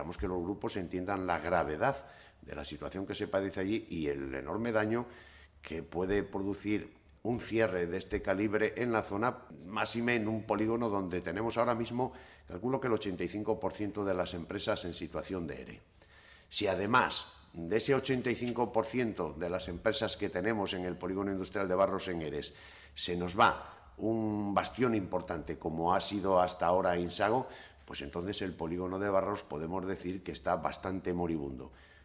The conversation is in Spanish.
esperamos que los grupos entiendan la gravedad de la situación que se padece allí y el enorme daño que puede producir un cierre de este calibre en la zona, máxime en un polígono donde tenemos ahora mismo, calculo que el 85% de las empresas en situación de ERE. Si además de ese 85% de las empresas que tenemos en el polígono industrial de Barros en Eres se nos va un bastión importante como ha sido hasta ahora Insago, pues entonces el polígono de Barros podemos decir que está bastante moribundo.